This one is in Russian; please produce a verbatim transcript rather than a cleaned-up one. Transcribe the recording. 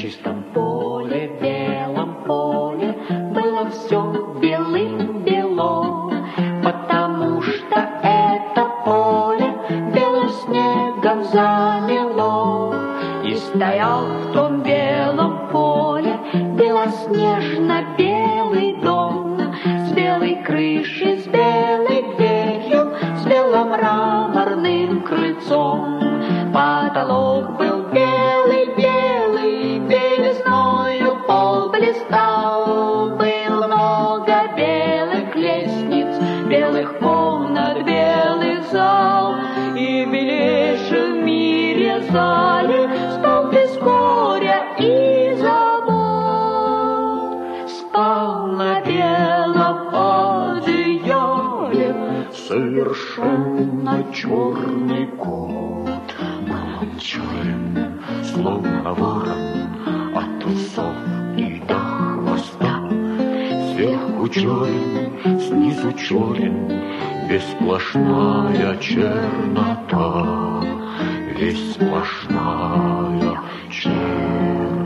чистом поле, белом поле было все белым-бело, потому что это поле белым снегом замело. И стоял в том белом поле белоснежно-белый дом, с белой крышей, с белой дверью, с белым мраморным крыльцом. Потолок был белый-белый, белизною пол блистал. Было много белых лестниц, белых комнат, белых зал. И в белейшем мире зале спал без горя и забот. Спал на белом одеяле совершенно черный кот. Был он черен, словно ворон, от усов и до хвоста. Сверху черен, снизу черен, весь сплошная чернота, весь сплошная чернота.